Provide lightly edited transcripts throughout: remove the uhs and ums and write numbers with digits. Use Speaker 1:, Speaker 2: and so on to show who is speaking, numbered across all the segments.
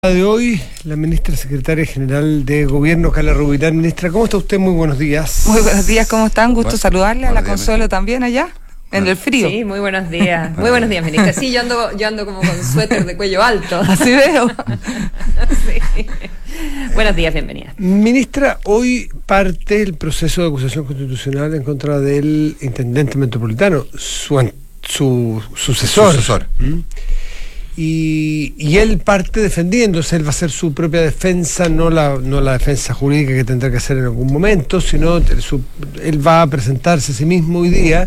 Speaker 1: De hoy, la ministra secretaria general de Gobierno, Carla Rubilar. Ministra, ¿cómo está usted? Muy buenos días.
Speaker 2: Muy buenos días, ¿cómo están? Gusto saludarle a la Consuelo también allá, en el frío.
Speaker 3: Sí, muy buenos días. Muy buenos días, ministra. Sí, yo ando como con suéter de cuello alto.
Speaker 2: Así veo.
Speaker 3: Sí. Buenos días, bienvenida.
Speaker 1: Ministra, hoy parte el proceso de acusación constitucional en contra del intendente metropolitano, su sucesor. Y él parte defendiéndose, él va a hacer su propia defensa, no la defensa jurídica que tendrá que hacer en algún momento, sino él va a presentarse a sí mismo hoy día.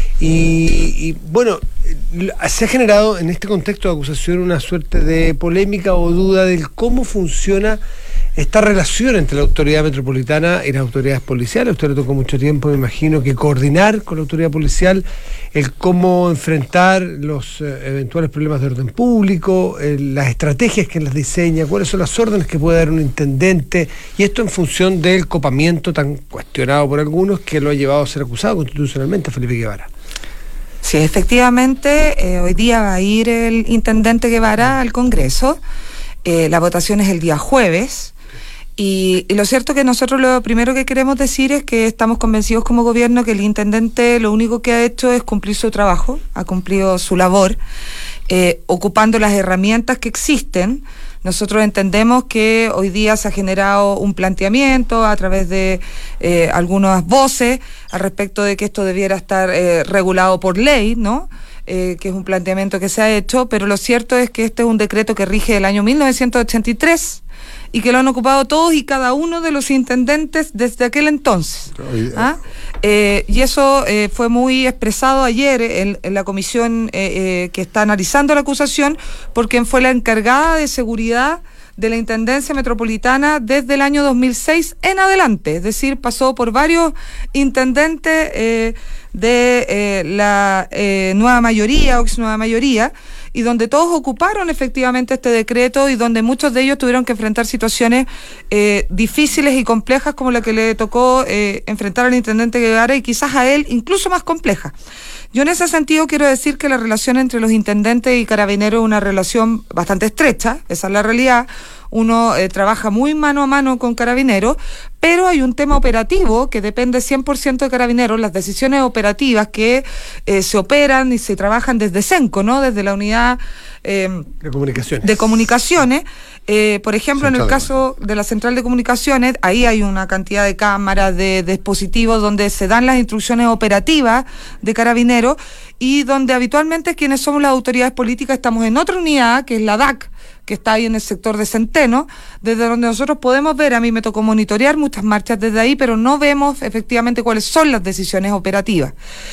Speaker 1: Y bueno, se ha generado en este contexto de acusación una suerte de polémica o duda del cómo funciona esta relación entre la autoridad metropolitana y las autoridades policiales. A usted le tocó mucho tiempo, me imagino, que coordinar con la autoridad policial el cómo enfrentar los eventuales problemas de orden público, las estrategias que las diseña, cuáles son las órdenes que puede dar un intendente, y esto en función del copamiento tan cuestionado por algunos que lo ha llevado a ser acusado constitucionalmente a Felipe Guevara.
Speaker 2: Sí, efectivamente, hoy día va a ir el intendente Guevara al Congreso. La votación es el día jueves. Y lo cierto que nosotros lo primero que queremos decir es que estamos convencidos como gobierno que el intendente lo único que ha hecho es cumplir su trabajo, ha cumplido su labor, ocupando las herramientas que existen. Nosotros entendemos que hoy día se ha generado un planteamiento a través de algunas voces al respecto de que esto debiera estar regulado por ley, ¿no? Que es un planteamiento que se ha hecho, pero lo cierto es que este es un decreto que rige el año 1983 y que lo han ocupado todos y cada uno de los intendentes desde aquel entonces. Y eso fue muy expresado ayer en la comisión que está analizando la acusación, porque fue la encargada de seguridad de la Intendencia Metropolitana desde el año 2006 en adelante, es decir, pasó por varios intendentes de la nueva mayoría o ex nueva mayoría, y donde todos ocuparon efectivamente este decreto y donde muchos de ellos tuvieron que enfrentar situaciones difíciles y complejas como la que le tocó enfrentar al intendente Guevara, y quizás a él incluso más compleja. Yo en ese sentido quiero decir que la relación entre los intendentes y carabineros es una relación bastante estrecha, esa es la realidad. Uno trabaja muy mano a mano con carabineros, pero hay un tema operativo que depende 100% de carabineros, las decisiones operativas que se operan y se trabajan desde CENCO, ¿no? Desde la unidad de comunicaciones. Por ejemplo, en el caso de la central de comunicaciones, ahí hay una cantidad de cámaras, de dispositivos donde se dan las instrucciones operativas de carabineros, y donde habitualmente quienes somos las autoridades políticas estamos en otra unidad, que es la DAC, que está ahí en el sector de Centeno, desde donde nosotros podemos ver, a mí me tocó monitorear muchas marchas desde ahí, pero no vemos efectivamente cuáles son las decisiones operativas.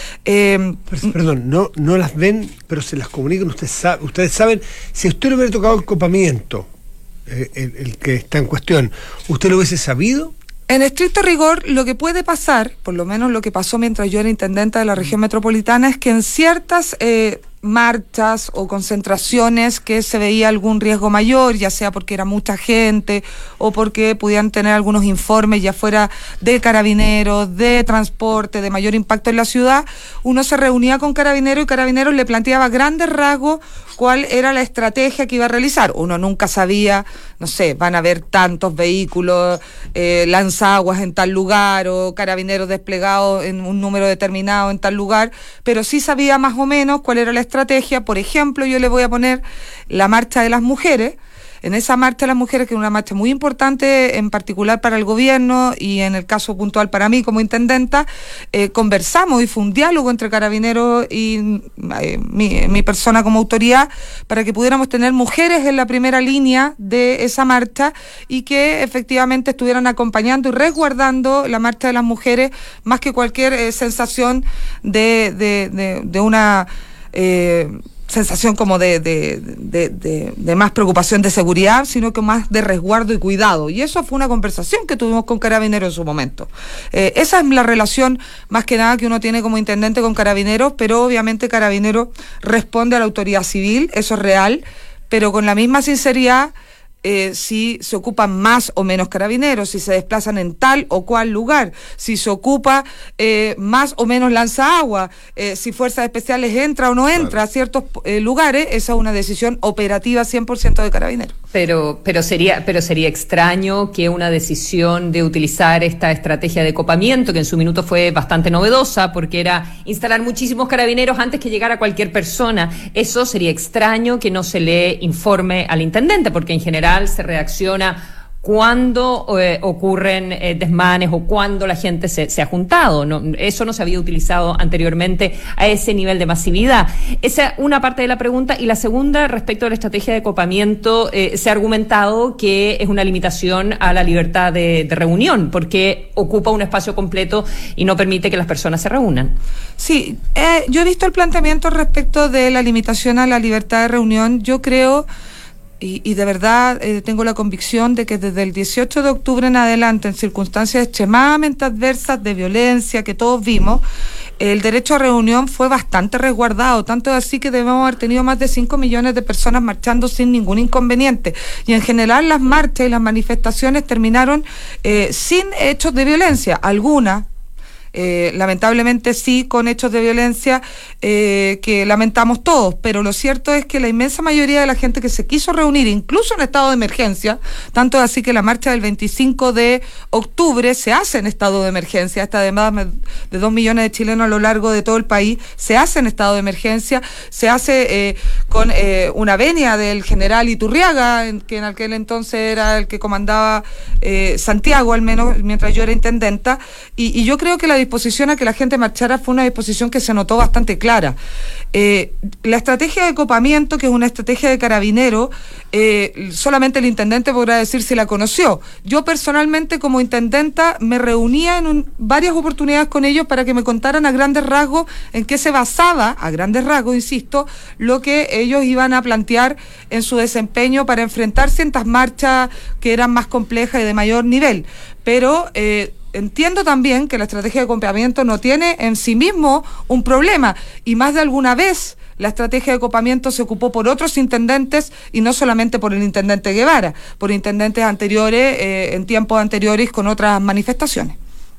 Speaker 1: Perdón, no las ven, pero se las comunican, ustedes saben, si a usted le hubiera tocado el copamiento, el que está en cuestión, ¿usted lo hubiese sabido?
Speaker 2: En estricto rigor, lo que puede pasar, por lo menos lo que pasó mientras yo era intendente de la región metropolitana, es que en ciertas marchas o concentraciones que se veía algún riesgo mayor, ya sea porque era mucha gente o porque pudieran tener algunos informes ya fuera de carabineros, de transporte, de mayor impacto en la ciudad, uno se reunía con carabineros y carabineros le planteaba grandes rasgos cuál era la estrategia que iba a realizar. Uno nunca sabía, no sé, van a haber tantos vehículos, lanzaguas en tal lugar o carabineros desplegados en un número determinado en tal lugar, pero sí sabía más o menos cuál era la estrategia. Por ejemplo, yo le voy a poner la marcha de las mujeres. En esa marcha de las mujeres, que es una marcha muy importante, en particular para el gobierno y en el caso puntual para mí como intendenta, conversamos y fue un diálogo entre carabineros y mi persona como autoridad para que pudiéramos tener mujeres en la primera línea de esa marcha y que efectivamente estuvieran acompañando y resguardando la marcha de las mujeres, más que cualquier sensación de una sensación como de más preocupación de seguridad, sino que más de resguardo y cuidado. Y eso fue una conversación que tuvimos con Carabineros en su momento. Esa es la relación más que nada que uno tiene como intendente con Carabineros, pero obviamente Carabineros responde a la autoridad civil, eso es real, pero con la misma sinceridad si se ocupan más o menos carabineros, si se desplazan en tal o cual lugar, si se ocupa más o menos lanzaagua, si fuerzas especiales entra o no entra a ciertos lugares. Esa es una decisión operativa 100% de carabineros.
Speaker 3: Pero sería extraño que una decisión de utilizar esta estrategia de copamiento, que en su minuto fue bastante novedosa, porque era instalar muchísimos carabineros antes que llegara cualquier persona. Eso sería extraño que no se le informe al intendente, porque en general se reacciona cuando ocurren desmanes o cuando la gente se ha juntado. Eso no se había utilizado anteriormente a ese nivel de masividad. Esa es una parte de la pregunta. Y la segunda, respecto a la estrategia de copamiento, se ha argumentado que es una limitación a la libertad de reunión, porque ocupa un espacio completo y no permite que las personas se reúnan.
Speaker 2: Sí, yo he visto el planteamiento respecto de la limitación a la libertad de reunión. Yo creo... Y de verdad tengo la convicción de que desde el 18 de octubre en adelante, en circunstancias extremadamente adversas de violencia que todos vimos, el derecho a reunión fue bastante resguardado, tanto así que debemos haber tenido más de 5 millones de personas marchando sin ningún inconveniente. Y en general las marchas y las manifestaciones terminaron sin hechos de violencia, algunas. Lamentablemente sí, con hechos de violencia que lamentamos todos, pero lo cierto es que la inmensa mayoría de la gente que se quiso reunir, incluso en estado de emergencia, tanto así que la marcha del 25 de octubre se hace en estado de emergencia, esta además de 2 millones de chilenos a lo largo de todo el país, se hace en estado de emergencia, se hace con una venia del general Iturriaga, que en aquel entonces era el que comandaba Santiago, al menos mientras yo era intendenta, y yo creo que la disposición a que la gente marchara fue una disposición que se notó bastante clara. La estrategia de copamiento, que es una estrategia de carabinero, solamente el intendente podrá decir si la conoció. Yo personalmente, como intendenta, me reunía en varias oportunidades con ellos para que me contaran a grandes rasgos en qué se basaba, a grandes rasgos, insisto, lo que ellos iban a plantear en su desempeño para enfrentar ciertas marchas que eran más complejas y de mayor nivel. Pero entiendo también que la estrategia de copamiento no tiene en sí mismo un problema, y más de alguna vez la estrategia de copamiento se ocupó por otros intendentes y no solamente por el intendente Guevara, por intendentes anteriores, en tiempos anteriores con otras manifestaciones.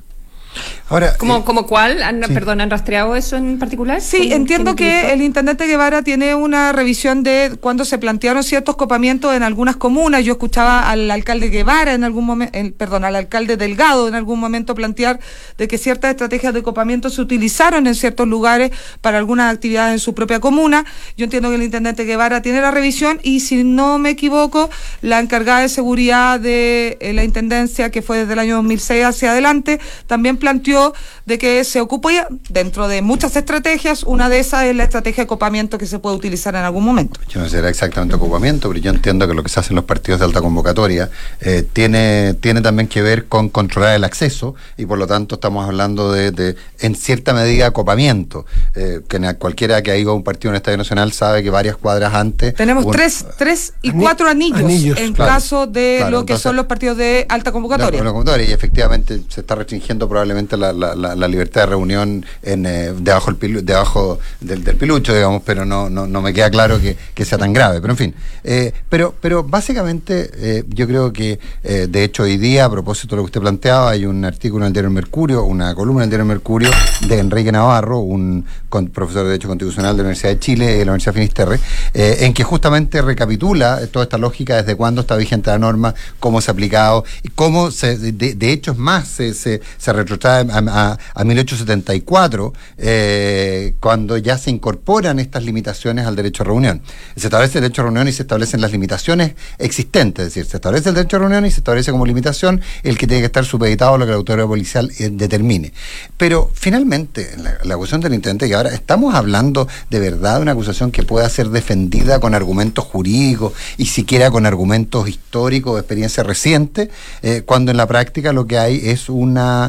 Speaker 1: Ahora,
Speaker 3: ¿Cómo cuál?
Speaker 1: Sí.
Speaker 3: Perdón, ¿han rastreado eso en particular?
Speaker 2: Sí, entiendo que el intendente Guevara tiene una revisión de cuando se plantearon ciertos copamientos en algunas comunas. Yo escuchaba al alcalde Guevara en algún momento, al alcalde Delgado en algún momento plantear de que ciertas estrategias de copamiento se utilizaron en ciertos lugares para algunas actividades en su propia comuna. Yo entiendo que el intendente Guevara tiene la revisión, y si no me equivoco, la encargada de seguridad de la intendencia, que fue desde el año 2006 hacia adelante, también planteó de que se ocupó ya, dentro de muchas estrategias, una de esas es la estrategia de copamiento que se puede utilizar en algún momento.
Speaker 4: Yo no sé si era exactamente copamiento, pero yo entiendo que lo que se hace en los partidos de alta convocatoria tiene también que ver con controlar el acceso, y por lo tanto estamos hablando de en cierta medida, copamiento. Que cualquiera que ha ido a un partido en el Estadio Nacional sabe que varias cuadras antes...
Speaker 2: Tenemos tres y cuatro anillos en
Speaker 4: claro,
Speaker 2: caso de
Speaker 4: claro,
Speaker 2: lo que
Speaker 4: entonces,
Speaker 2: son los partidos de alta convocatoria.
Speaker 4: Y efectivamente se está restringiendo probablemente la libertad de reunión debajo del pilucho, digamos, pero no me queda claro que sea tan grave, pero en fin. Pero básicamente yo creo que de hecho hoy día, a propósito de lo que usted planteaba, hay un artículo en el diario Mercurio, una columna en el diario Mercurio de Enrique Navarro, un profesor de Derecho Constitucional de la Universidad de Chile y de la Universidad Finisterre, en que justamente recapitula toda esta lógica, desde cuándo está vigente la norma, cómo se ha aplicado y cómo de hecho es más, se retrotrae a 1874, cuando ya se incorporan estas limitaciones al derecho a reunión. Se establece el derecho a reunión y se establecen las limitaciones existentes, es decir, se establece el derecho a reunión y se establece como limitación el que tiene que estar supeditado a lo que la autoridad policial determine. Pero finalmente, la acusación del intendente, que ahora estamos hablando de verdad de una acusación que pueda ser defendida con argumentos jurídicos y siquiera con argumentos históricos de experiencia reciente, cuando en la práctica lo que hay es una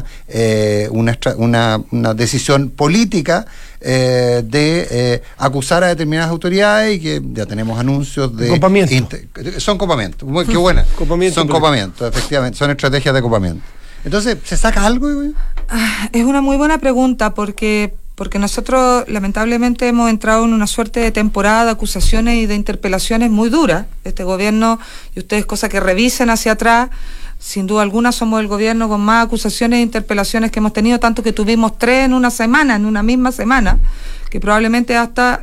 Speaker 4: decisión política de acusar a determinadas autoridades, y que ya tenemos anuncios de
Speaker 1: copamiento.
Speaker 4: Son copamientos, qué buena. Son copamientos, efectivamente, son estrategias de copamiento. Entonces, ¿se saca algo?
Speaker 2: Es una muy buena pregunta, porque porque nosotros lamentablemente hemos entrado en una suerte de temporada de acusaciones y de interpelaciones muy duras. Este gobierno, y ustedes cosa que revisen hacia atrás, sin duda alguna somos el gobierno con más acusaciones e interpelaciones que hemos tenido, tanto que tuvimos 3 en una misma semana, que probablemente hasta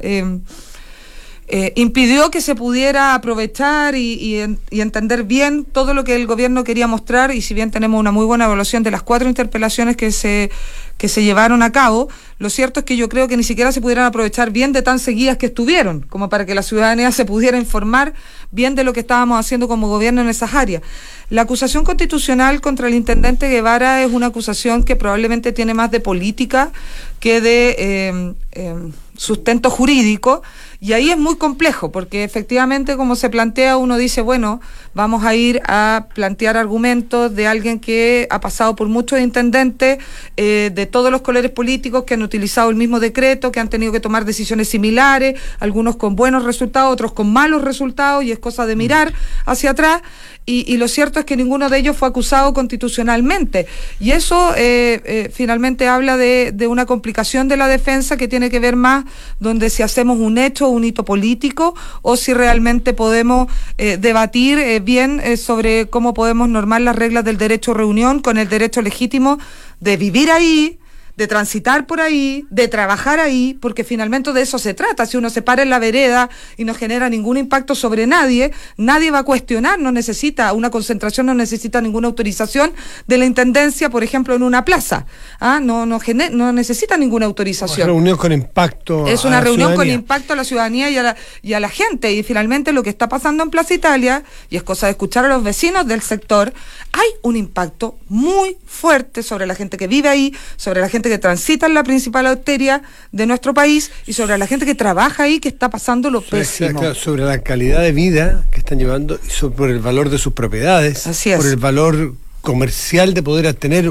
Speaker 2: impidió que se pudiera aprovechar y entender bien todo lo que el gobierno quería mostrar. Y si bien tenemos una muy buena evaluación de las 4 interpelaciones que se llevaron a cabo, lo cierto es que yo creo que ni siquiera se pudieran aprovechar bien de tan seguidas que estuvieron, como para que la ciudadanía se pudiera informar bien de lo que estábamos haciendo como gobierno en esas áreas. La acusación constitucional contra el intendente Guevara es una acusación que probablemente tiene más de política que de sustento jurídico, y ahí es muy complejo, porque efectivamente, como se plantea, uno dice, bueno, vamos a ir a plantear argumentos de alguien que ha pasado por muchos intendentes de todos los colores políticos, que han utilizado el mismo decreto, que han tenido que tomar decisiones similares, algunos con buenos resultados, otros con malos resultados, y es cosa de mirar hacia atrás. Y lo cierto es que ninguno de ellos fue acusado constitucionalmente, y eso finalmente habla de una complicación de la defensa que tiene que ver más donde si hacemos un hecho, un hito político, o si realmente podemos debatir bien sobre cómo podemos normar las reglas del derecho a reunión con el derecho legítimo de vivir ahí, de transitar por ahí, de trabajar ahí, porque finalmente de eso se trata. Si uno se para en la vereda y no genera ningún impacto sobre nadie, nadie va a cuestionar, una concentración no necesita ninguna autorización de la intendencia, por ejemplo, en una plaza. No necesita ninguna autorización.
Speaker 1: Una reunión con impacto.
Speaker 2: Es una reunión con impacto a la ciudadanía y a la gente, y finalmente lo que está pasando en Plaza Italia, y es cosa de escuchar a los vecinos del sector, hay un impacto muy fuerte sobre la gente que vive ahí, sobre la gente que transita en la principal arteria de nuestro país, y sobre la gente que trabaja ahí, que está pasando lo pésimo.
Speaker 1: Claro, sobre la calidad de vida que están llevando, y sobre el valor de sus propiedades.
Speaker 2: Así es.
Speaker 1: Por el valor comercial de poder tener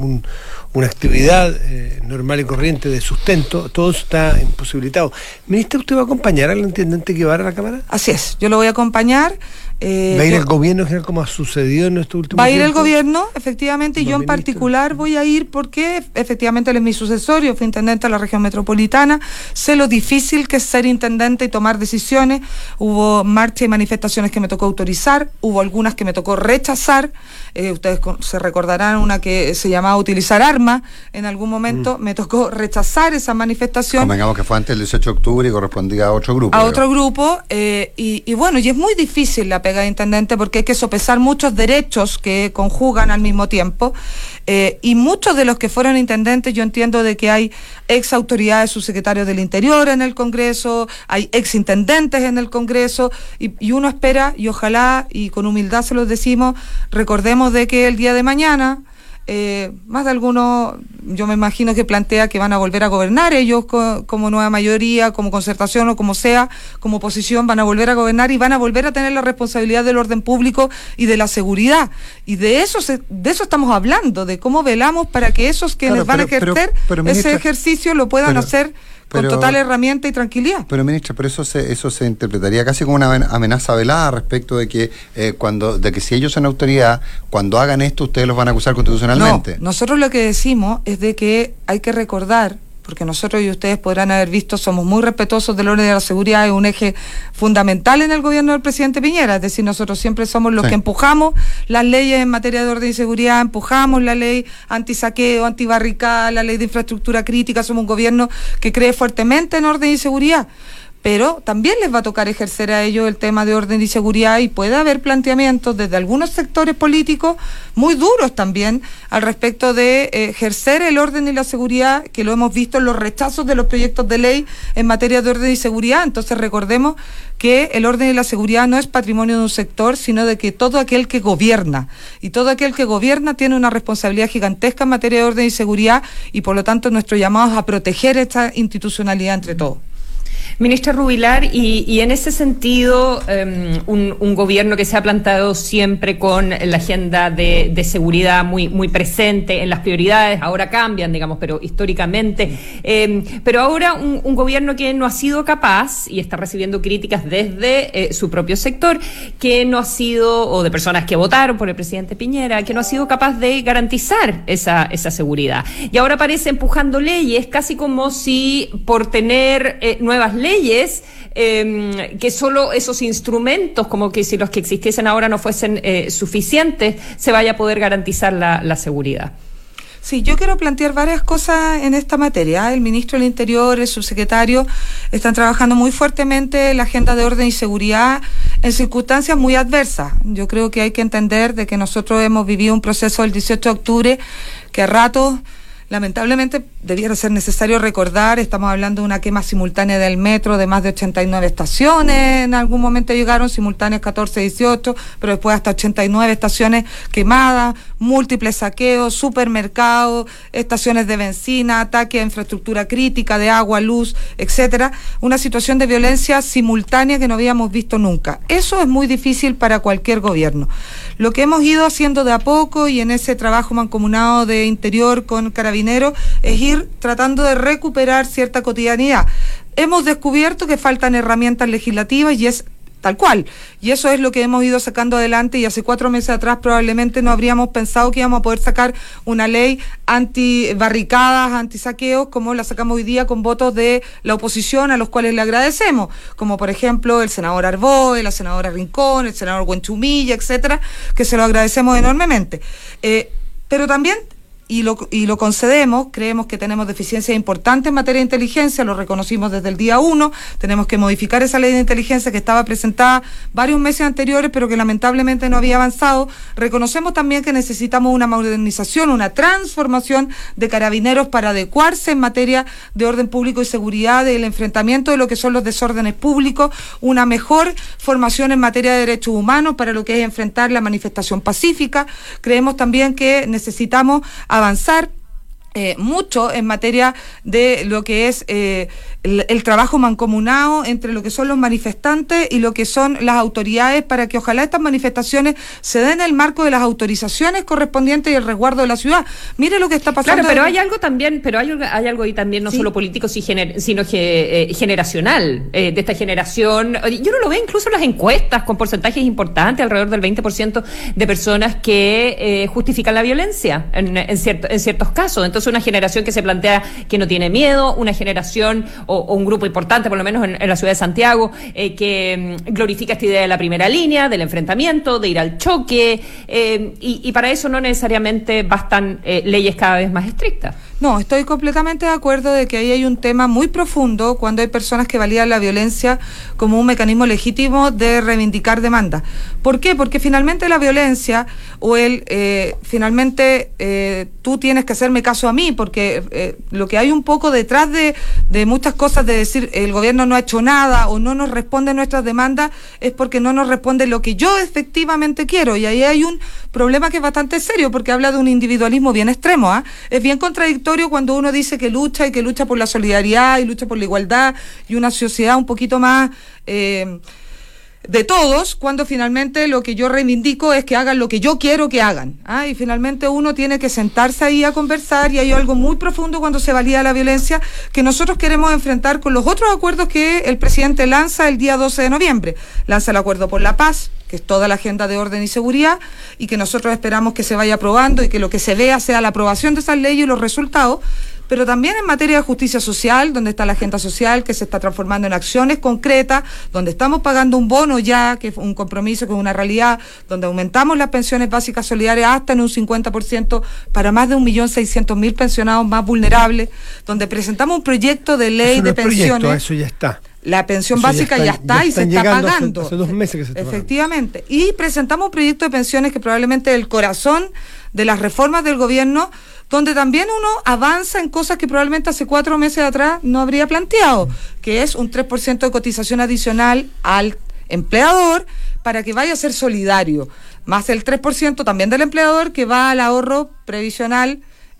Speaker 1: una actividad normal y corriente de sustento. Todo está imposibilitado. Ministra, ¿usted va a acompañar al intendente Guevara a la Cámara?
Speaker 2: Así es, yo lo voy a acompañar.
Speaker 1: ¿Va a ir el gobierno en general, como ha sucedido en estos últimos tiempos?
Speaker 2: Va a ir el gobierno, efectivamente, y yo en particular voy a ir porque efectivamente él es mi sucesor. Yo fui intendente de la región metropolitana, sé lo difícil que es ser intendente y tomar decisiones. Hubo marchas y manifestaciones que me tocó autorizar, hubo algunas que me tocó rechazar. Ustedes se recordarán una que se llamaba utilizar armas. En algún momento me tocó rechazar esa manifestación.
Speaker 4: Convengamos que fue antes del 18 de octubre y correspondía a otro grupo.
Speaker 2: Y bueno, y es muy difícil la pega de intendente, porque hay que sopesar muchos derechos que conjugan al mismo tiempo, y muchos de los que fueron intendentes, yo entiendo de que hay ex autoridades, subsecretarios del Interior en el Congreso, hay ex intendentes en el Congreso, y uno espera, y ojalá, y con humildad se los decimos, recordemos de que el día de mañana más de algunos, yo me imagino que plantea que van a volver a gobernar ellos como nueva mayoría, como concertación o como sea, como oposición, van a volver a gobernar y van a volver a tener la responsabilidad del orden público y de la seguridad. Y de eso estamos hablando, de cómo velamos para que esos que les van a ejercer ese ejercicio lo puedan hacer con total herramienta y tranquilidad.
Speaker 4: Pero ministra, eso se interpretaría casi como una amenaza velada respecto de que de que si ellos son autoridad, cuando hagan esto ustedes los van a acusar constitucionalmente.
Speaker 2: No, nosotros lo que decimos es de que hay que recordar, porque nosotros, y ustedes podrán haber visto, somos muy respetuosos del orden de la seguridad, es un eje fundamental en el gobierno del presidente Piñera. Es decir, nosotros siempre somos los que empujamos las leyes en materia de orden y seguridad, empujamos la ley antisaqueo, antibarricada, la ley de infraestructura crítica. Somos un gobierno que cree fuertemente en orden y seguridad, pero también les va a tocar ejercer a ellos el tema de orden y seguridad, y puede haber planteamientos desde algunos sectores políticos muy duros también al respecto de ejercer el orden y la seguridad, que lo hemos visto en los rechazos de los proyectos de ley en materia de orden y seguridad. Entonces recordemos que el orden y la seguridad no es patrimonio de un sector, sino de que todo aquel que gobierna, y todo aquel que gobierna tiene una responsabilidad gigantesca en materia de orden y seguridad, y por lo tanto nuestro llamado es a proteger esta institucionalidad entre todos.
Speaker 3: Ministra Rubilar, y en ese sentido, un gobierno que se ha plantado siempre con la agenda de seguridad muy presente en las prioridades, ahora cambian, digamos, pero históricamente, pero ahora un gobierno que no ha sido capaz, y está recibiendo críticas desde su propio sector, que no ha sido, o de personas que votaron por el presidente Piñera, que no ha sido capaz de garantizar esa seguridad. Y ahora parece empujando leyes, casi como si por tener nuevas leyes, que solo esos instrumentos, como que si los que existiesen ahora no fuesen suficientes, se vaya a poder garantizar la seguridad.
Speaker 2: Sí, yo quiero plantear varias cosas en esta materia. El ministro del Interior, el subsecretario, están trabajando muy fuertemente en la agenda de orden y seguridad en circunstancias muy adversas. Yo creo que hay que entender de que nosotros hemos vivido un proceso del 18 de octubre que a ratos, lamentablemente, debiera ser necesario recordar. Estamos hablando de una quema simultánea del metro de más de 89 estaciones. En algún momento llegaron simultáneas 14, 18, pero después hasta 89 estaciones quemadas, múltiples saqueos, supermercados, estaciones de benzina, ataques a infraestructura crítica de agua, luz, etcétera. Una situación de violencia simultánea que no habíamos visto nunca. Eso es muy difícil para cualquier gobierno. Lo que hemos ido haciendo de a poco y en ese trabajo mancomunado de Interior con Carabineros es ir tratando de recuperar cierta cotidianidad. Hemos descubierto que faltan herramientas legislativas y es tal cual. Y eso es lo que hemos ido sacando adelante, y hace 4 meses atrás probablemente no habríamos pensado que íbamos a poder sacar una ley anti-barricadas, anti-saqueos, como la sacamos hoy día con votos de la oposición, a los cuales le agradecemos, como por ejemplo el senador Arboe, la senadora Rincón, el senador Buenchumilla, etcétera, que se lo agradecemos enormemente. Pero también, y lo concedemos, creemos que tenemos deficiencias importantes en materia de inteligencia, lo reconocimos desde el día 1, tenemos que modificar esa ley de inteligencia que estaba presentada varios meses anteriores, pero que lamentablemente no había avanzado. Reconocemos también que necesitamos una modernización, una transformación de Carabineros para adecuarse en materia de orden público y seguridad, del enfrentamiento de lo que son los desórdenes públicos, una mejor formación en materia de derechos humanos para lo que es enfrentar la manifestación pacífica. Creemos también que necesitamos avanzar mucho en materia de lo que es el trabajo mancomunado entre lo que son los manifestantes y lo que son las autoridades, para que ojalá estas manifestaciones se den en el marco de las autorizaciones correspondientes y el resguardo de la ciudad. Mire lo que está pasando.
Speaker 3: Claro, pero hay algo también, hay algo ahí también, no solo político, sino generacional, de esta generación. Yo no lo veo incluso en las encuestas, con porcentajes importantes, alrededor del 20% de personas que justifican la violencia en ciertos casos. Entonces, una generación que se plantea que no tiene miedo, una generación o un grupo importante, por lo menos en la ciudad de Santiago, que glorifica esta idea de la primera línea, del enfrentamiento, de ir al choque, y para eso no necesariamente bastan leyes cada vez más estrictas.
Speaker 2: No, estoy completamente de acuerdo de que ahí hay un tema muy profundo cuando hay personas que validan la violencia como un mecanismo legítimo de reivindicar demandas. ¿Por qué? Porque finalmente la violencia o tú tienes que hacerme caso a mí, porque lo que hay un poco detrás de muchas cosas, de decir el gobierno no ha hecho nada o no nos responde a nuestras demandas, es porque no nos responde lo que yo efectivamente quiero, y ahí hay un problema que es bastante serio, porque habla de un individualismo bien extremo. Es bien contradictorio cuando uno dice que lucha por la solidaridad y lucha por la igualdad y una sociedad un poquito más de todos, cuando finalmente lo que yo reivindico es que hagan lo que yo quiero que hagan. Y finalmente uno tiene que sentarse ahí a conversar, y hay algo muy profundo cuando se valida la violencia que nosotros queremos enfrentar con los otros acuerdos que el presidente lanza el día 12 de noviembre. Lanza el Acuerdo por la Paz, que es toda la agenda de orden y seguridad, y que nosotros esperamos que se vaya aprobando y que lo que se vea sea la aprobación de esas leyes y los resultados. Pero también en materia de justicia social, donde está la agenda social que se está transformando en acciones concretas, donde estamos pagando un bono ya, que es un compromiso, que es una realidad, donde aumentamos las pensiones básicas solidarias hasta en un 50% para más de 1.600.000 pensionados más vulnerables, donde presentamos un proyecto de ley de pensiones.
Speaker 1: Eso ya está.
Speaker 2: La pensión básica ya está y se está pagando.
Speaker 1: Hace 2 meses que se está pagando.
Speaker 2: Efectivamente. Y presentamos un proyecto de pensiones que probablemente es el corazón de las reformas del gobierno, donde también uno avanza en cosas que probablemente hace 4 meses atrás no habría planteado, que es un 3% de cotización adicional al empleador para que vaya a ser solidario, más el 3% también del empleador que va al ahorro previsional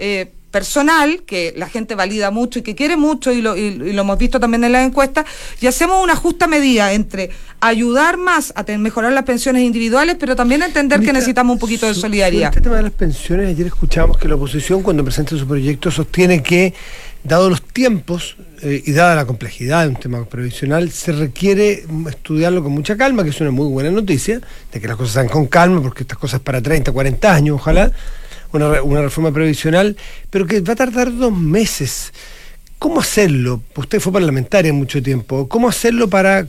Speaker 2: personal, que la gente valida mucho y que quiere mucho, y lo hemos visto también en las encuestas, y hacemos una justa medida entre ayudar más a mejorar las pensiones individuales, pero también entender que necesitamos un poquito de solidaridad.
Speaker 1: Sobre este tema de las pensiones, ayer escuchábamos que la oposición, cuando presenta su proyecto, sostiene que, dado los tiempos y dada la complejidad de un tema previsional, se requiere estudiarlo con mucha calma, que es una muy buena noticia, de que las cosas se hagan con calma, porque estas cosas para 30, 40 años, ojalá, una reforma previsional, pero que va a tardar 2 meses. ¿Cómo hacerlo? Usted fue parlamentaria mucho tiempo. ¿Cómo hacerlo para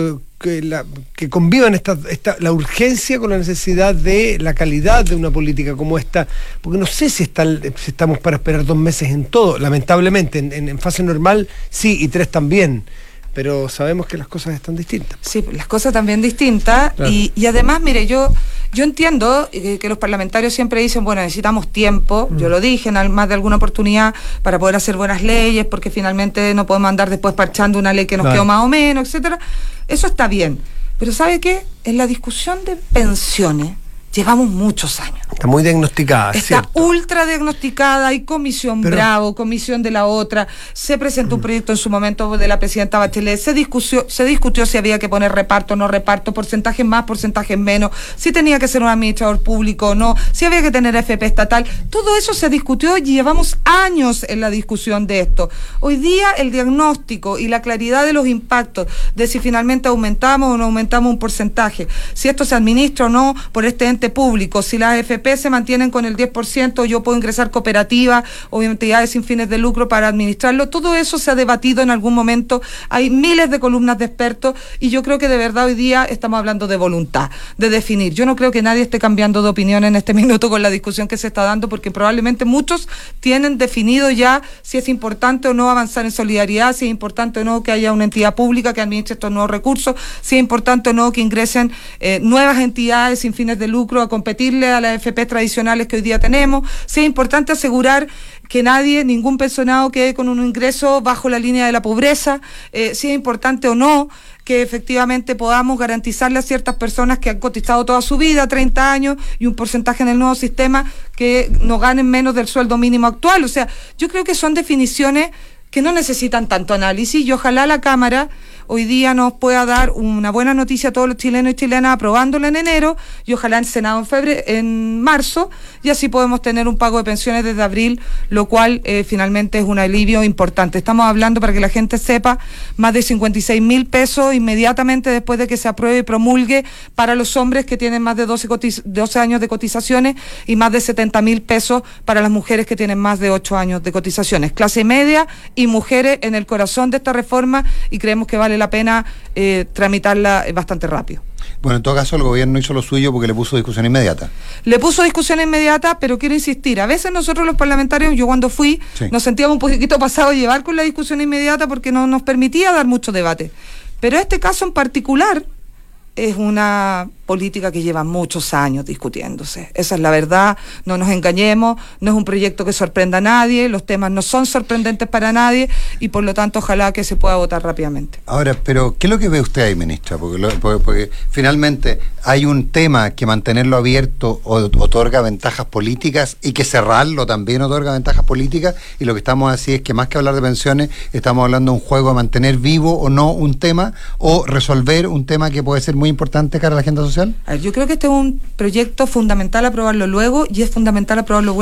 Speaker 1: que convivan la urgencia con la necesidad de la calidad de una política como esta? Porque no sé si estamos para esperar 2 meses en todo. Lamentablemente, en fase normal sí, y 3 también. Pero sabemos que las cosas están distintas.
Speaker 2: Sí, las cosas también distintas. Claro. Y además, mire, yo entiendo que los parlamentarios siempre dicen, bueno, necesitamos tiempo, yo lo dije en más de alguna oportunidad, para poder hacer buenas leyes, porque finalmente no podemos andar después parchando una ley que nos quedó más o menos, etcétera. Eso está bien. Pero ¿sabe qué? En la discusión de pensiones llevamos muchos años.
Speaker 1: Está muy diagnosticada,
Speaker 2: está
Speaker 1: ¿cierto?
Speaker 2: Ultra diagnosticada, hay comisión Bravo, comisión de la otra, se presentó un proyecto en su momento de la presidenta Bachelet, se discutió si había que poner reparto o no reparto, porcentajes más, porcentajes menos, si tenía que ser un administrador público o no, si había que tener AFP estatal, todo eso se discutió y llevamos años en la discusión de esto. Hoy día el diagnóstico y la claridad de los impactos, de si finalmente aumentamos o no aumentamos un porcentaje, si esto se administra o no por este ente público, si las AFP se mantienen con el 10%, yo puedo ingresar cooperativas o entidades sin fines de lucro para administrarlo, todo eso se ha debatido en algún momento, hay miles de columnas de expertos y yo creo que de verdad hoy día estamos hablando de voluntad, de definir. Yo no creo que nadie esté cambiando de opinión en este minuto con la discusión que se está dando, porque probablemente muchos tienen definido ya si es importante o no avanzar en solidaridad, si es importante o no que haya una entidad pública que administre estos nuevos recursos, si es importante o no que ingresen nuevas entidades sin fines de lucro a competirle a las AFP tradicionales que hoy día tenemos, si es importante asegurar que ningún pensionado quede con un ingreso bajo la línea de la pobreza, si es importante o no que efectivamente podamos garantizarle a ciertas personas que han cotizado toda su vida, 30 años, y un porcentaje en el nuevo sistema que no ganen menos del sueldo mínimo actual. O sea, yo creo que son definiciones que no necesitan tanto análisis y ojalá la Cámara hoy día nos pueda dar una buena noticia a todos los chilenos y chilenas aprobándola en enero y ojalá en Senado en marzo, y así podemos tener un pago de pensiones desde abril, lo cual finalmente es un alivio importante. Estamos hablando, para que la gente sepa, más de 56.000 pesos inmediatamente después de que se apruebe y promulgue para los hombres que tienen más de 12 años de cotizaciones y más de 70.000 pesos para las mujeres que tienen más de 8 años de cotizaciones. Clase media y mujeres en el corazón de esta reforma, y creemos que vale la pena tramitarla bastante rápido.
Speaker 4: Bueno, en todo caso el gobierno hizo lo suyo porque le puso discusión inmediata.
Speaker 2: Le puso discusión inmediata, pero quiero insistir, a veces nosotros los parlamentarios, yo cuando fui, nos sentíamos un poquito pasados a llevar con la discusión inmediata porque no nos permitía dar mucho debate. Pero este caso en particular es una política que lleva muchos años discutiéndose. Esa es la verdad, no nos engañemos, no es un proyecto que sorprenda a nadie, los temas no son sorprendentes para nadie y por lo tanto ojalá que se pueda votar rápidamente.
Speaker 4: Ahora, pero ¿qué es lo que ve usted ahí, ministra? Porque finalmente hay un tema que mantenerlo abierto otorga ventajas políticas y que cerrarlo también otorga ventajas políticas, y lo que estamos así es que más que hablar de pensiones estamos hablando de un juego de mantener vivo o no un tema o resolver un tema que puede ser muy importante cara a la agenda social.
Speaker 2: A ver, yo creo que este es un proyecto fundamental aprobarlo luego, y es fundamental aprobarlo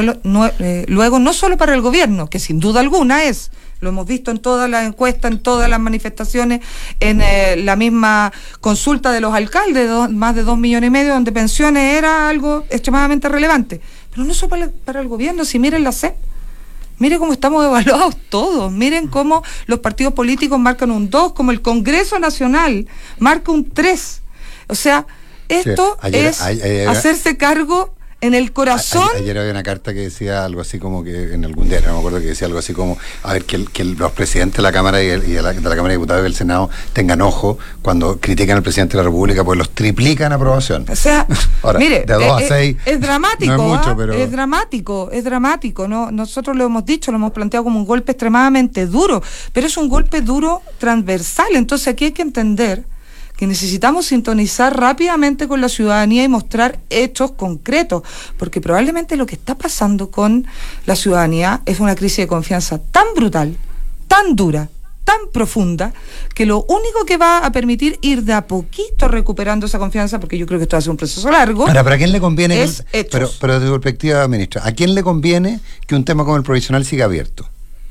Speaker 2: luego no solo para el gobierno, que sin duda alguna es, lo hemos visto en todas las encuestas, en todas las manifestaciones, en la misma consulta de los alcaldes, más de 2,5 millones, donde pensiones era algo extremadamente relevante, pero no solo para el gobierno. Si miren la CEP, miren cómo estamos evaluados todos, miren cómo los partidos políticos marcan un 2, como el Congreso Nacional marca un 3, o sea, esto es hacerse cargo en el corazón.
Speaker 4: Ayer había una carta que decía algo así como que, en algún diario, no me acuerdo, que decía algo así como, a ver, que los presidentes de la Cámara y de la Cámara de Diputados y del Senado tengan ojo cuando critican al presidente de la República, pues los triplican aprobación.
Speaker 2: O sea, ahora, mire,
Speaker 4: de 2 a 6
Speaker 2: es dramático,
Speaker 4: no es mucho, pero
Speaker 2: es dramático, ¿no? Nosotros lo hemos dicho, lo hemos planteado como un golpe extremadamente duro, pero es un golpe duro transversal. Entonces aquí hay que entender que necesitamos sintonizar rápidamente con la ciudadanía y mostrar hechos concretos, porque probablemente lo que está pasando con la ciudadanía es una crisis de confianza tan brutal, tan dura, tan profunda, que lo único que va a permitir ir de a poquito recuperando esa confianza, porque yo creo que esto va a ser un proceso largo.
Speaker 4: Ahora, ¿para quién le conviene?
Speaker 2: Es hechos.
Speaker 4: Pero desde tu perspectiva, ministra, ¿a quién le conviene que un tema como el provisional siga abierto?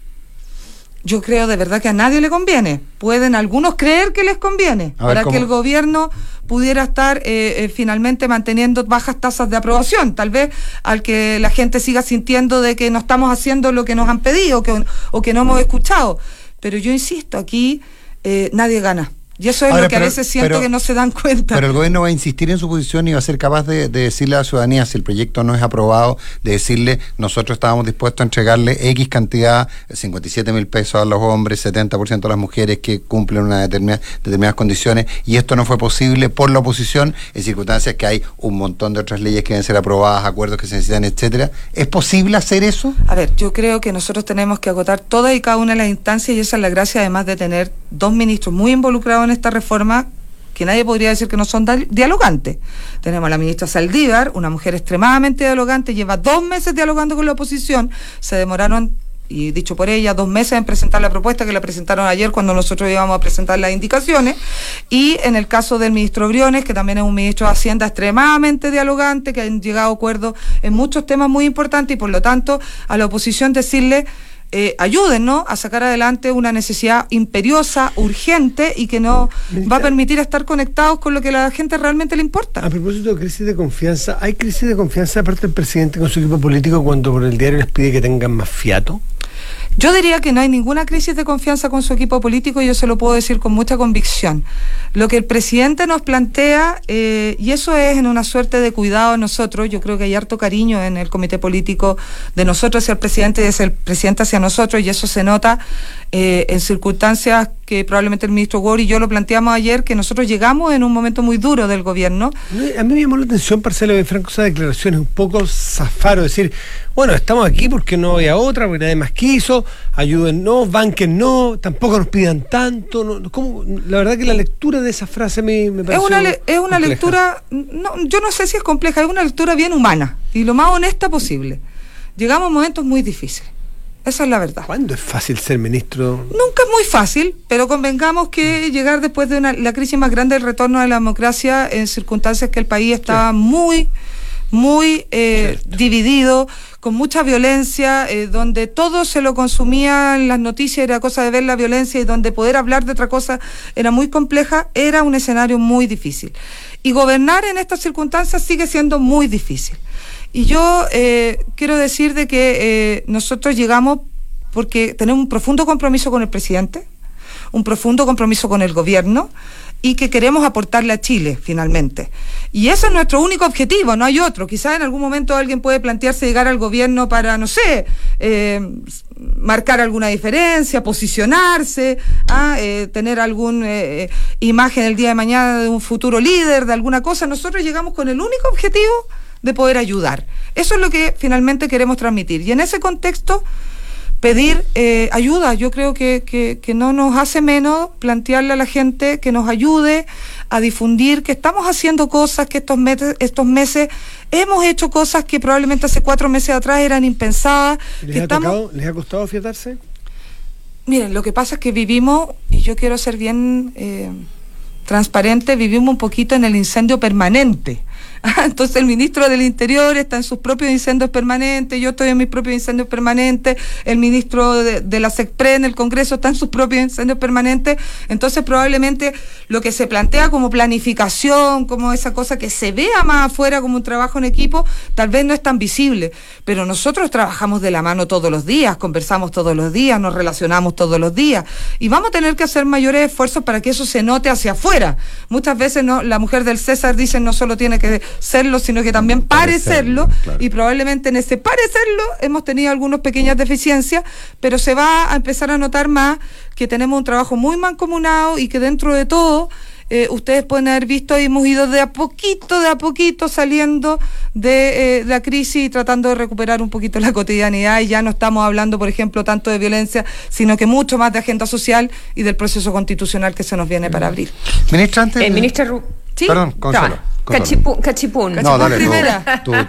Speaker 2: Yo creo de verdad que a nadie le conviene. Pueden algunos creer que les conviene, para que el gobierno pudiera estar finalmente manteniendo bajas tasas de aprobación, tal vez al que la gente siga sintiendo de que no estamos haciendo lo que nos han pedido o que no hemos escuchado. Pero yo insisto, aquí nadie gana. Y eso es ahora, lo que a veces siento que no se dan cuenta. Pero
Speaker 4: el gobierno va a insistir en su posición y va a ser capaz de decirle a la ciudadanía, si el proyecto no es aprobado, de decirle, nosotros estábamos dispuestos a entregarle X cantidad, 57.000 pesos a los hombres, 70% a las mujeres que cumplen una determinadas condiciones, y esto no fue posible por la oposición, en circunstancias que hay un montón de otras leyes que deben ser aprobadas, acuerdos que se necesitan, etcétera. ¿Es posible hacer eso?
Speaker 2: A ver, yo creo que nosotros tenemos que agotar todas y cada una de las instancias, y esa es la gracia, además de tener dos ministros muy involucrados en esta reforma, que nadie podría decir que no son dialogantes. Tenemos a la ministra Saldívar, una mujer extremadamente dialogante, lleva 2 meses dialogando con la oposición, se demoraron, y dicho por ella, 2 meses en presentar la propuesta, que la presentaron ayer cuando nosotros íbamos a presentar las indicaciones, y en el caso del ministro Briones, que también es un ministro de Hacienda extremadamente dialogante, que han llegado a acuerdos en muchos temas muy importantes, y por lo tanto a la oposición decirle, ayúdennos a sacar adelante una necesidad imperiosa, urgente, y que nos va a permitir estar conectados con lo que a la gente realmente le importa.
Speaker 1: A propósito de crisis de confianza, ¿hay crisis de confianza aparte del presidente con su equipo político cuando por el diario les pide que tengan más fiato?
Speaker 2: Yo diría que no hay ninguna crisis de confianza con su equipo político, y yo se lo puedo decir con mucha convicción. Lo que el presidente nos plantea, y eso es en una suerte de cuidado de nosotros, yo creo que hay harto cariño en el comité político de nosotros hacia el presidente y desde el presidente hacia nosotros, y eso se nota en circunstancias que probablemente el ministro Ward y yo lo planteamos ayer, que nosotros llegamos en un momento muy duro del gobierno.
Speaker 1: A mí me llamó la atención, Marcelo Benfranco, esas declaraciones un poco zafaro, decir, bueno, estamos aquí porque no había otra, porque nadie más quiso, ayúdennos, bánquennos, tampoco nos pidan tanto. La verdad que la lectura de esa frase me pareció
Speaker 2: es una
Speaker 1: compleja.
Speaker 2: Lectura, yo no sé si es compleja, es una lectura bien humana y lo más honesta posible. Llegamos a momentos muy difíciles. Esa es la verdad.
Speaker 1: ¿Cuándo es fácil ser ministro?
Speaker 2: Nunca es muy fácil, pero convengamos que llegar después de la crisis más grande del retorno de la democracia, en circunstancias que el país estaba muy dividido, con mucha violencia, donde todo se lo consumía en las noticias, era cosa de ver la violencia, y donde poder hablar de otra cosa era muy compleja, era un escenario muy difícil. Y gobernar en estas circunstancias sigue siendo muy difícil. Y yo quiero decir de que nosotros llegamos porque tenemos un profundo compromiso con el presidente, un profundo compromiso con el gobierno, y que queremos aportarle a Chile, finalmente. Y ese es nuestro único objetivo, no hay otro. Quizás en algún momento alguien puede plantearse llegar al gobierno para, no sé, marcar alguna diferencia, posicionarse, tener alguna imagen el día de mañana de un futuro líder, de alguna cosa. Nosotros llegamos con el único objetivo de poder ayudar. Eso es lo que finalmente queremos transmitir. Y en ese contexto, pedir ayuda. Yo creo que no nos hace menos plantearle a la gente que nos ayude a difundir que estamos haciendo cosas, que estos meses hemos hecho cosas que probablemente hace 4 meses atrás eran impensadas.
Speaker 1: ¿Les ha costado afiatarse?
Speaker 2: Miren, lo que pasa es que vivimos, y yo quiero ser bien transparente, vivimos un poquito en el incendio permanente. Entonces el ministro del Interior está en sus propios incendios permanentes, yo estoy en mis propios incendios permanentes, el ministro de la SECPRE en el Congreso está en sus propios incendios permanentes. Entonces probablemente lo que se plantea como planificación, como esa cosa que se vea más afuera como un trabajo en equipo, tal vez no es tan visible, pero nosotros trabajamos de la mano todos los días, conversamos todos los días, nos relacionamos todos los días, y vamos a tener que hacer mayores esfuerzos para que eso se note hacia afuera. Muchas veces la mujer del César dice no solo tiene que serlo, sino que también parecerlo, claro. Y probablemente en ese parecerlo hemos tenido algunas pequeñas deficiencias, pero se va a empezar a notar más que tenemos un trabajo muy mancomunado y que dentro de todo ustedes pueden haber visto, hemos ido de a poquito saliendo de la crisis y tratando de recuperar un poquito la cotidianidad, y ya no estamos hablando, por ejemplo, tanto de violencia, sino que mucho más de agenda social y del proceso constitucional que se nos viene para abril.
Speaker 4: Ministra, antes...
Speaker 2: ¿Sí?
Speaker 4: Perdón, Consuelo.
Speaker 3: Cachipún.
Speaker 4: No, dale,
Speaker 2: primera.
Speaker 4: Tú.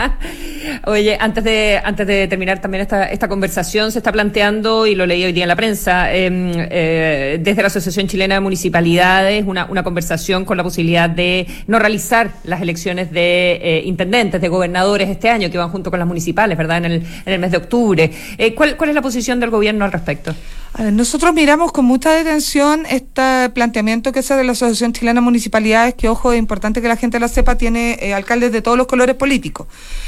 Speaker 3: Oye, antes de terminar también esta conversación, se está planteando, y lo leí hoy día en la prensa, desde la Asociación Chilena de Municipalidades, una conversación con la posibilidad de no realizar las elecciones de intendentes, de gobernadores este año, que van junto con las municipales, ¿verdad?, en el mes de octubre. ¿Cuál es la posición del gobierno al respecto?
Speaker 2: A ver, nosotros miramos con mucha detención este planteamiento que hace de la Asociación Chilena de Municipalidades, que, ojo, es importante que la gente la sepa, tiene alcaldes de todos los colores políticos.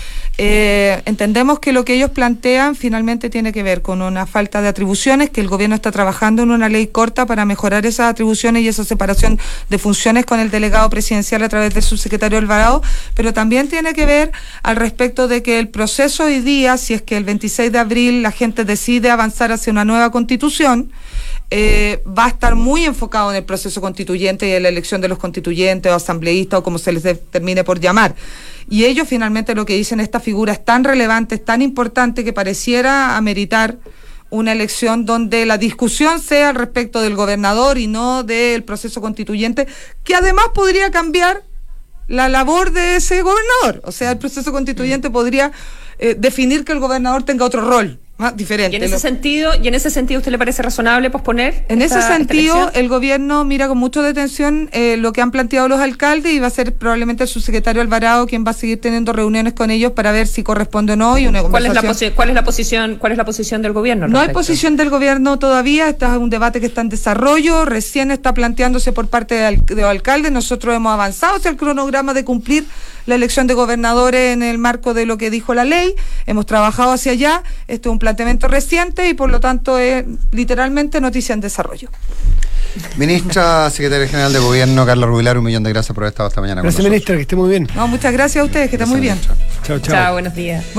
Speaker 2: Entendemos que lo que ellos plantean finalmente tiene que ver con una falta de atribuciones, que el gobierno está trabajando en una ley corta para mejorar esas atribuciones y esa separación de funciones con el delegado presidencial a través del subsecretario Alvarado, pero también tiene que ver al respecto de que el proceso hoy día, si es que el 26 de abril la gente decide avanzar hacia una nueva constitución, va a estar muy enfocado en el proceso constituyente y en la elección de los constituyentes o asambleístas o como se les termine por llamar. Y ellos finalmente lo que dicen, esta figura es tan relevante, es tan importante, que pareciera ameritar una elección donde la discusión sea al respecto del gobernador y no del proceso constituyente, que además podría cambiar la labor de ese gobernador. O sea, el proceso constituyente podría definir que el gobernador tenga otro rol diferente.
Speaker 3: ¿Y en ese sentido, usted le parece razonable posponer?
Speaker 2: En ese sentido, el gobierno mira con mucha detención lo que han planteado los alcaldes, y va a ser probablemente el subsecretario Alvarado quien va a seguir teniendo reuniones con ellos para ver si corresponde o no, y una conversación.
Speaker 3: ¿Cuál es la posición del gobierno?
Speaker 2: No hay posición del gobierno todavía, este es un debate que está en desarrollo, recién está planteándose por parte de los alcaldes. Nosotros hemos avanzado hacia el cronograma de cumplir la elección de gobernadores en el marco de lo que dijo la ley, hemos trabajado hacia allá, esto es un planteamiento reciente y por lo tanto es literalmente noticia en desarrollo.
Speaker 4: Ministra, Secretaria General de Gobierno, Carla Rubilar, 1 millón de gracias por haber estado esta mañana
Speaker 1: con nosotros. Gracias, ministra, que esté muy bien.
Speaker 2: No, muchas gracias a ustedes, que estén muy bien.
Speaker 1: Chao.
Speaker 3: Chao, buenos días.